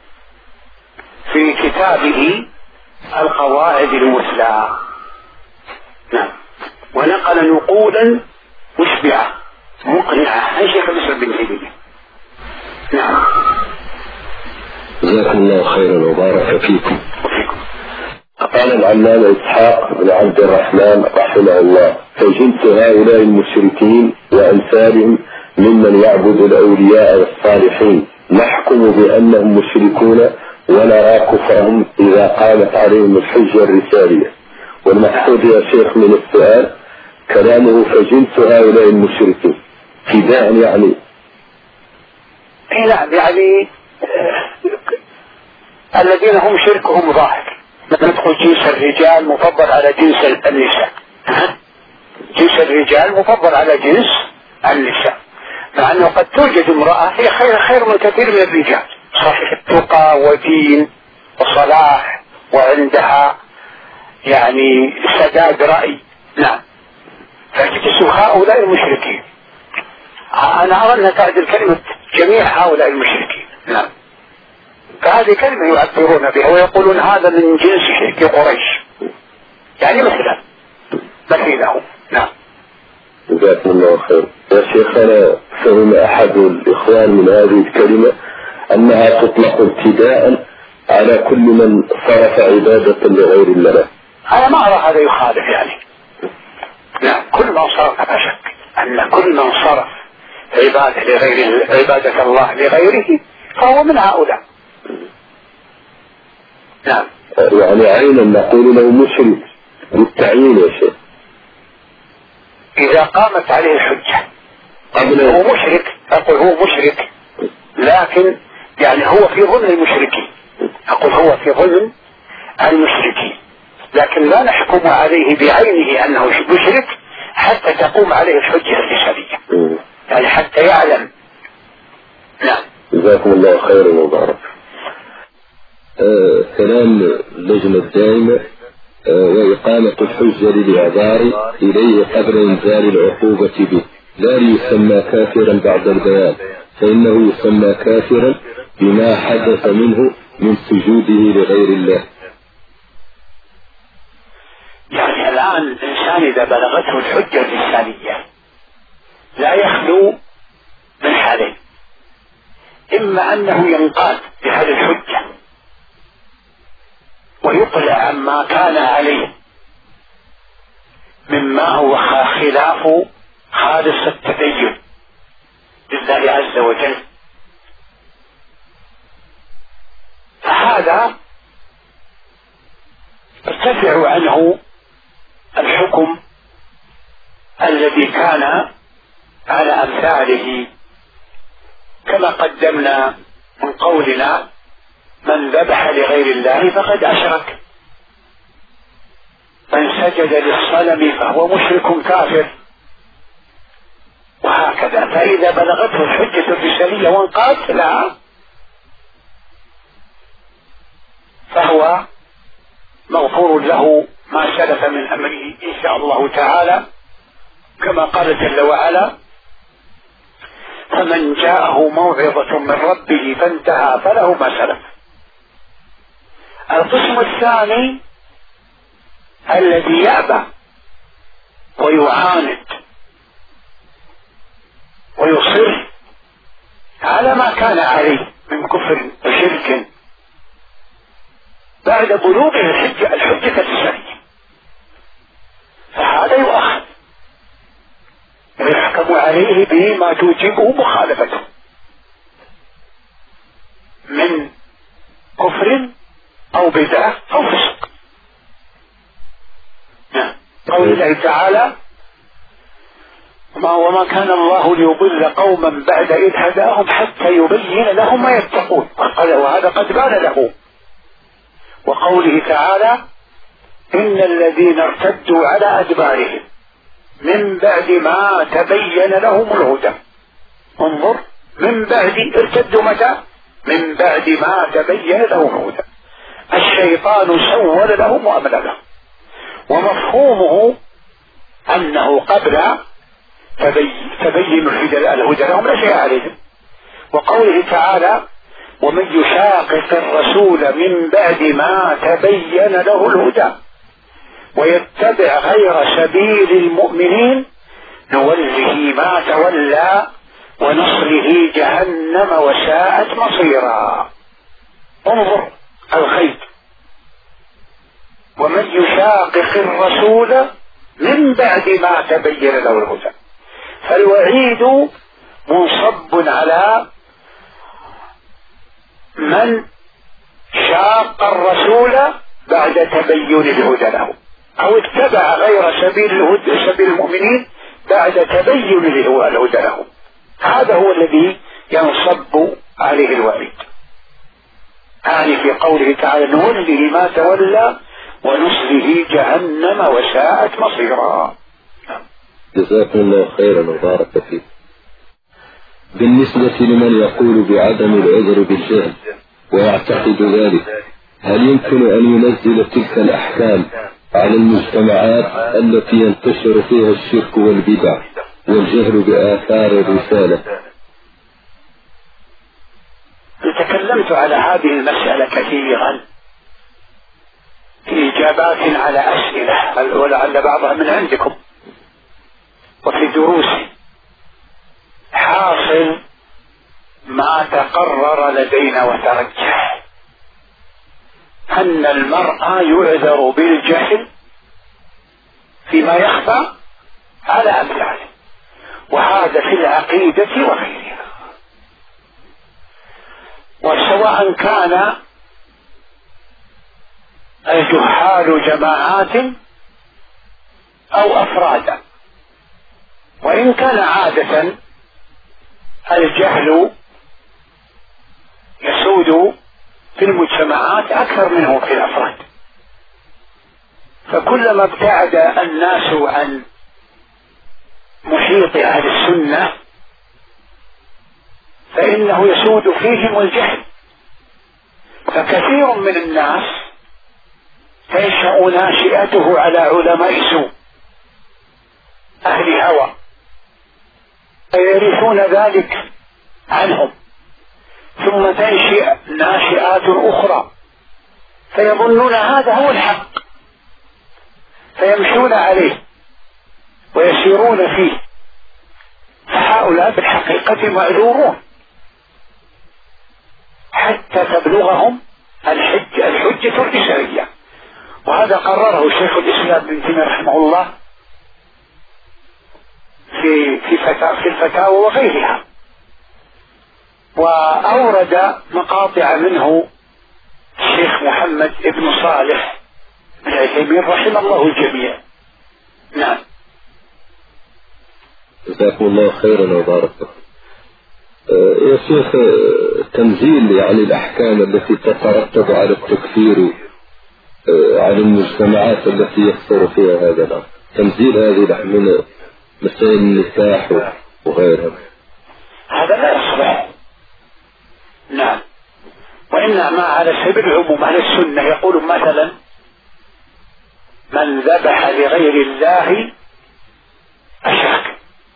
في كتابه القواعد المثلى. نعم. ونقل نقولا مشبعة مقنعة عن شيخ الإسلام بن تيمية. نعم. جزاكم الله خيرا وبارك فيكم. وفيكم. قال العلامة إسحاق بن عبد الرحمن رحمه الله: فجنس هؤلاء المشركين وأمثالهم ممن يعبد الأولياء والصالحين نحكم بأنهم مشركون ونرى كفرهم إذا قامت عليهم الحجة الرسالية. والمقصود يا شيخ من السؤال كلامه فجنس هؤلاء المشركين ابتداء يعني نعم، يعني الذين هم شركهم ظاهر. ندخل جنس الرجال مفضل على جنس النساء، جنس الرجال مفضل على جنس النساء، مع أنه قد توجد امرأة هي خير خير من كثير من الرجال، صحيح تقى ودين وصلاح وعندها يعني سداد رأي. نعم. فجنس هؤلاء المشركين، أنا أرى أنها تعدل كلمة جميع هؤلاء المشركين. نعم. فهذه كلمة يعبرون بها ويقولون هذا من جنس شرك قريش، يعني مثلا مثيله. نعم. جزاكم الله خير. يا شيخنا فهم أحد الإخوان من هذه الكلمة أنها تطلق ابتداء على كل من صرف عبادة لغير الله. أنا ما أرى هذا يخالف يعني. نعم. كل من صرف، لا شك أن كل من صرف عبادة لغير عبادة الله لغيره فهو من هؤلاء. نعم. يعني عينا نقول له مشرك بالتعيين يا شيخ إذا قامت عليه الحجة. قبل هو مشرك، أقول هو مشرك، لكن يعني هو في ظن المشركين، أقول هو في ظن المشركين، لكن لا نحكم عليه بعينه أنه مشرك حتى تقوم عليه الحجة الرسالية، يعني حتى يعلم. نعم. جزاكم الله خيرا وبارك. آه كلام اللجنة الدائمة آه وإقامة الحجة للإعذار إليه قبل إنزال العقوبة به لا ليسمى كافرا بعد البيان، فإنه يسمى كافرا بما حدث منه من سجوده لغير الله. يعني الآن الإنسان إذا بلغته الحجة الرسالية لا يخلو من حالين: إما أنه ينقاد بهذه الحجة ويقلع عما كان عليه مما هو خلاف خالص التدين لله عز وجل، فهذا ارتفع عنه الحكم الذي كان على أمثاله، كما قدمنا من قولنا من ذبح لغير الله فقد أشرك، من سجد للصنم فهو مشرك كافر، وهكذا. فإذا بلغته الحجة الرسالية وانقاد لها فهو مغفور له ما سلف من أمره إن شاء الله تعالى، كما قال جل وعلا: فمن جاءه موعظة من ربه فانتهى فله ما سلف. القسم الثاني الذي يأبى ويعاند ويصر على ما كان عليه من كفر وشرك بعد بلوغه الحجة الحجة الرسالية، عليه بما توجبه مخالفته من كفر أو بدعة أو فسق. قول الله تعالى وما كان الله ليضل قوما بعد إذ هداهم حتى يبين لهم ما يتقون، وهذا قد بان له. وقوله تعالى إن الذين ارتدوا على أدبارهم من بعد ما تبين لهم الهدى. انظر، من بعد ارتدوا متى؟ من بعد ما تبين لهم الهدى. الشيطان سول لهم وأملى لهم، ومفهومه أنه قبل تبين الهدى لهم لا شيء عليهم. وقوله تعالى ومن يشاقق الرسول من بعد ما تبين له الهدى ويتبع غير سبيل المؤمنين نوله ما تولى ونصره جهنم وساءت مصيرا. انظر الخيط، ومن يشاقق الرسول من بعد ما تبين له الهدى، فالوعيد منصب على من شاق الرسول بعد تبين الهدى له أو اتبع غير سبيل الهدى سبيل المؤمنين بعد تبين الهدى له. هذا هو الذي ينصب عليه الوعيد. يعني في قوله تعالى نوله ما تولى ونصله جهنم وساءت مصيرا. جزاكم الله خيرا وبارك فيك. بالنسبة لمن يقول بعدم العذر بالجهل ويعتقد ذلك، هل يمكن أن ينزل تلك الأحكام على المجتمعات التي ينتشر فيها الشرك والبدع والجهل بآثار الرسالة؟ تكلمت على هذه المسألة كثيرا في إجابات على أسئلة ولعل بعضها من عندكم وفي دروسي. حاصل ما تقرر لدينا وترجح أن المرء يعذر بالجهل فيما يخفى على أمثاله، وهذا في العقيدة وغيرها. وسواء كان الجهال جماعات أو أفرادا، وإن كان عادة الجهل يسود في المجتمعات أكثر منه في الأفراد، فكلما ابتعد الناس عن محيط أهل السنة فإنه يسود فيهم الجهل. فكثير من الناس تنشأ ناشئته على علماء سوء أهل هوى فيرثون ذلك عنهم، ثم تنشئ ناشئات أخرى فيظنون هذا هو الحق فيمشون عليه ويسيرون فيه، فهؤلاء في الحقيقة معذورون حتى تبلغهم الحجة, الحجة الرسالية. وهذا قرره شيخ الإسلام ابن تيمية رحمه الله في في في الفتاوى وغيرها، وأورد مقاطع منه الشيخ محمد ابن صالح بن عثيمين رحمه الله الجميع. نعم. جزاكم الله خيرا وبارك فيك. يا شيخ، تنزيل يعني الأحكام التي تترتب على التكفير على المجتمعات التي يكثر فيها هذا الأمر، تنزيل هذه من مسائل النكاح وغيرها، هذا لا يصلح. نعم. وإنما على سبيل العموم أهل السنة يقول مثلا من ذبح لغير الله أشرك،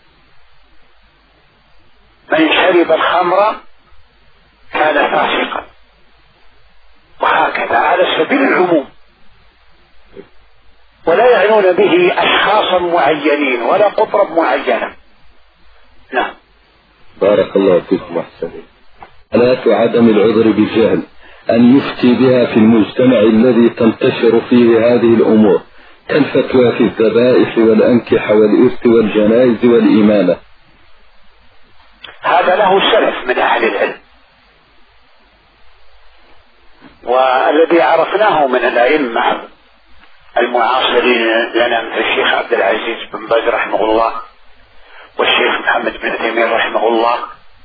من شرب الخمر كان فاسقا، وهكذا على سبيل العموم، ولا يعنون به أشخاصا معينين ولا قطرا معينة. نعم. بارك الله فيكم أحسنين. حالات عدم العذر بالجهل أن يفتي بها في المجتمع الذي تنتشر فيه هذه الأمور كالفتوى في الذبائح والأنكحة والإرث والجنائز والإمامة، هذا له سلف من أهل العلم، والذي عرفناه من الأئمة المعاصرين لنا مثل الشيخ عبد العزيز بن باز رحمه الله والشيخ محمد بن تيمية رحمه الله،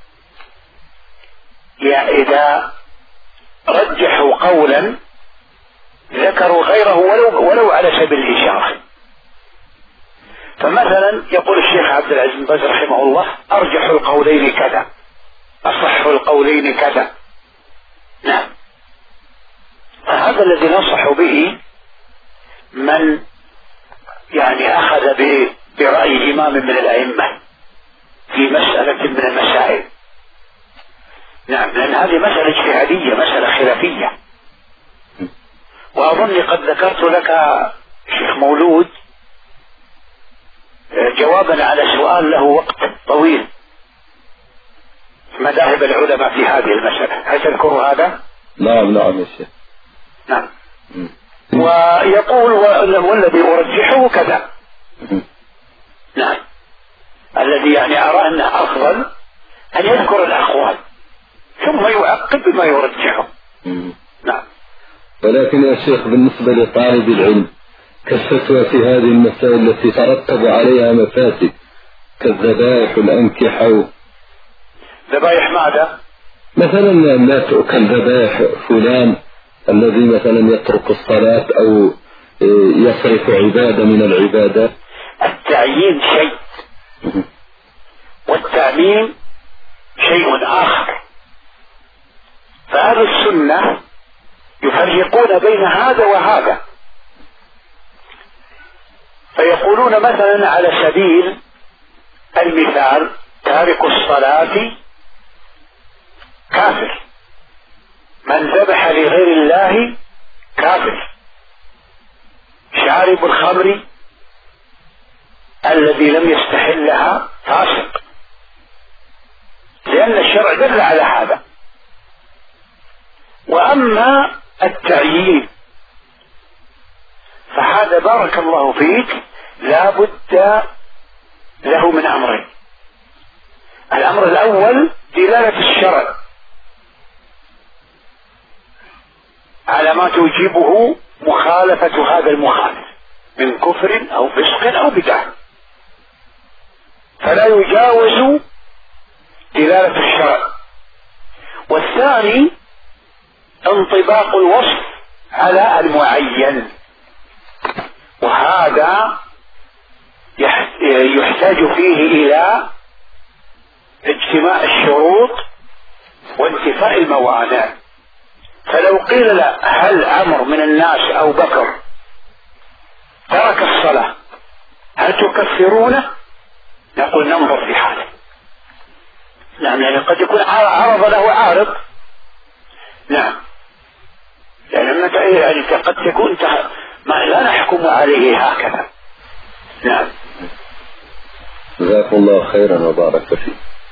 يعني إذا رجحوا قولا ذكروا غيره ولو, ولو على سبيل الإشارة. فمثلا يقول الشيخ عبد العزيز بن باز رحمه الله أرجح القولين كذا، أصح القولين كذا. نعم، فهذا الذي نصح به من يعني أخذ برأي إمام من الأئمة في مسألة من المسائل. نعم، لأن هذه مسألة اجتهادية، مسألة خلافية. وأظني قد ذكرت لك شيخ مولود جوابا على سؤال له وقت طويل مذاهب العلماء في هذه المسألة، هل تذكر هذا؟ نعم نعم يا شيخ. نعم. ويقول والذي أرجحه كذا. نعم، الذي يعني أرى أنه أفضل أن يذكر الأقوال ثم يعقب بما يرجحه. نعم. ولكن يا شيخ بالنسبة لطالب العلم كالفتوى في هذه المسائل التي ترتب عليها مفاسد كالذبائح والأنكحة. ذبائح ماذا؟ مثلا لا تؤكل ذبائح فلان الذي مثلا يترك الصلاة أو يصرف عبادة من العبادات. التعيين شيء والتعميم شيء آخر. فأهل السنة يفرقون بين هذا وهذا، فيقولون مثلا على سبيل المثال تارك الصلاة كافر، من ذبح لغير الله كافر، شارب الخمر الذي لم يستحلها فاسق، لأن الشرع دل على هذا. وأما التعيين فهذا بارك الله فيك لا بد له من أمرين. الأمر الأول دلالة الشرع على ما توجبه مخالفة هذا المخالف من كفر أو فسق أو بدعة، فلا يجاوز دلالة الشرع. والثاني انطباق الوصف على المعين، وهذا يحتاج فيه إلى اجتماع الشروط وانتفاء الموانع. فلو قيل لا هل عمرو من الناس أو بكر ترك الصلاة هل تكفرونه؟ نقول ننظر في حاله. نعم، يعني قد يكون عرض له عارض. نعم، يعني يعني قد تكون ما لا نحكم عليه هكذا. نعم. جزاك الله خيرا وبارك فيك.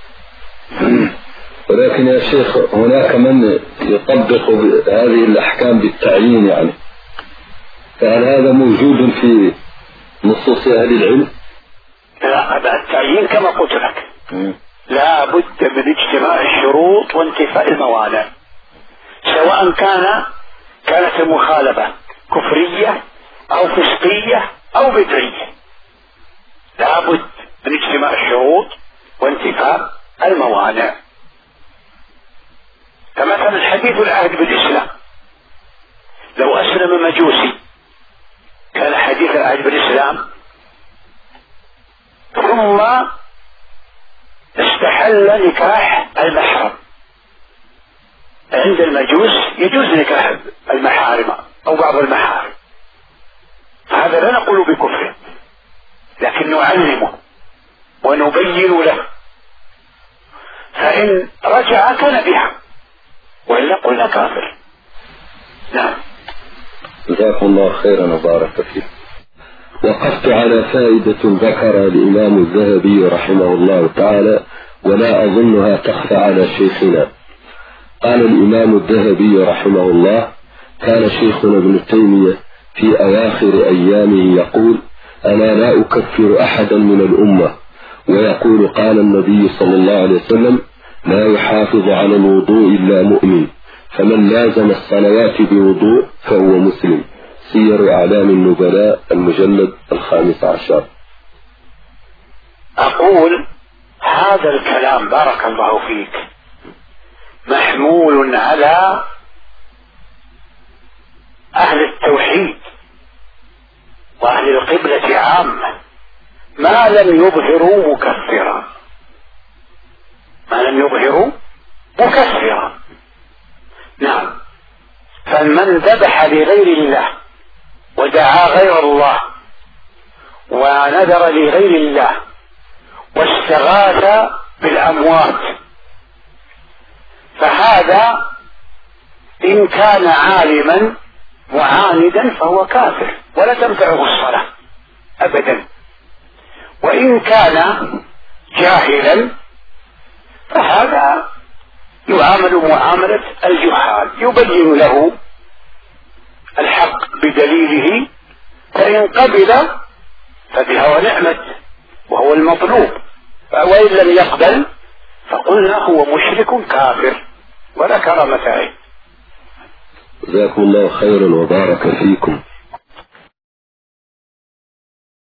ولكن يا شيخ هناك من يطبق هذه الأحكام بالتعيين، يعني فهل هذا موجود في نصوص أهل العلم؟ لا، التعيين كما قلت لك لا بد من اجتماع الشروط وانتفاء الموانع، سواء كان كانت المخالفة كفرية أو فسقية أو بدعية، لا بد من اجتماع الشروط وانتفاء الموانع. فمثلا حديث العهد بالإسلام، لو أسلم مجوسي كان حديث العهد بالإسلام ثم استحل نكاح المحرم. عند المجوس يجوز نكاح المحارم أو بعض المحارم، هذا لا نقول بكفر، لكن نعلمه ونبين له، فإن رجع كان بها وإلا قلنا كافر. نعم. جزاكم الله خيرا وبارك فيك. وقفت على فائدة ذكرها الإمام الذهبي رحمه الله تعالى ولا أظنها تخفى على شيخنا. قال الإمام الذهبي رحمه الله: كان شيخنا ابن تيمية في أواخر أيامه يقول: أنا لا أكفر أحدا من الأمة، ويقول: قال النبي صلى الله عليه وسلم: لا يحافظ على الوضوء إلا مؤمن، فمن لازم الصلوات بوضوء فهو مسلم. سير أعلام النبلاء المجلد الخامس عشر. أقول هذا الكلام بارك الله فيك محمول على أهل التوحيد وأهل القبلة عامة، ما لم يظهروا مكفرا، ما لم يظهروا مكفرا. نعم، فمن ذبح لغير الله ودعا غير الله ونذر لغير الله واستغاث بالأموات فهذا إن كان عالما معاندا فهو كافر ولا تنفعه الصلاة أبدا، وإن كان جاهلا فهذا يعامل معاملة الجهال، يبين له الحق بدليله، فإن قبل فبها ونعمت وهو المطلوب، وإن لم يقبل فقلنا هو مشرك كافر ولا كرامة عليه. جزاكم الله خيرا وبارك فيكم.